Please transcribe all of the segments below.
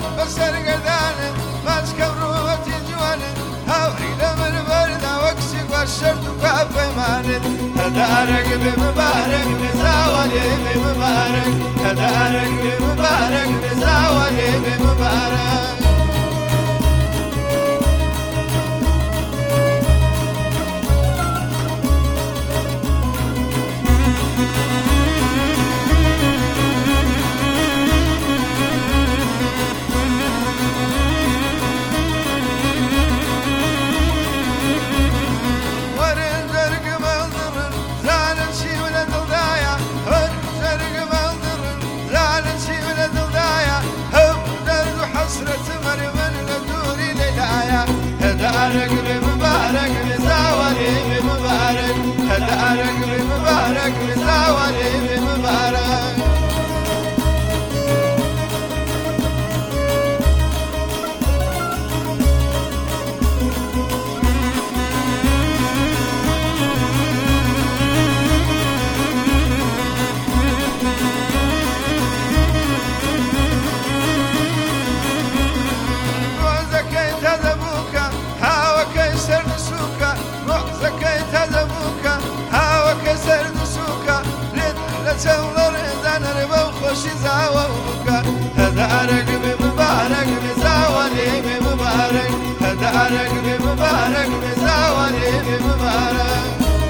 بسر قردان ماسك بروتي جوان هاوري لمن بردا وكسي والشرط وكاف ايمان هدارك بمبارك بزاولي بمبارك هدارك بمبارك بزاولي بمبارك هدارك بمبارك بزاولي بمبارك هدارك بمبارك بزاولي بمبارك هدارك بمبارك بزاولي بمبارك هدارك بمبارك بزاولي بمبارك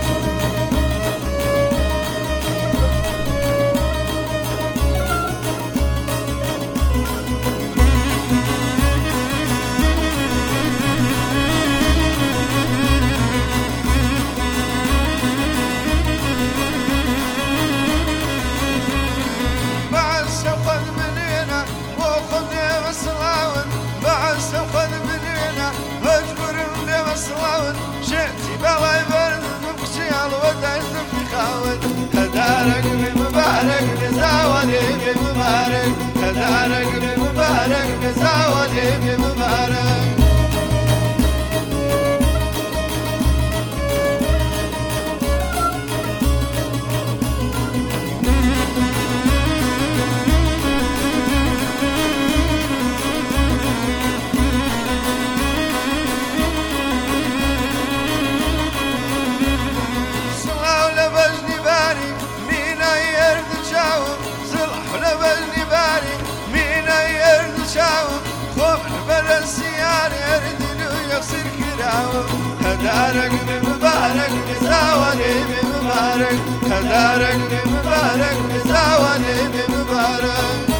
هدارك بمبارك بزاولي بمبارك هدارك بمبارك بزاولي بمبارك هدارك بمبارك بزاولي بمبارك هدارك بمبارك بزاولي بمبارك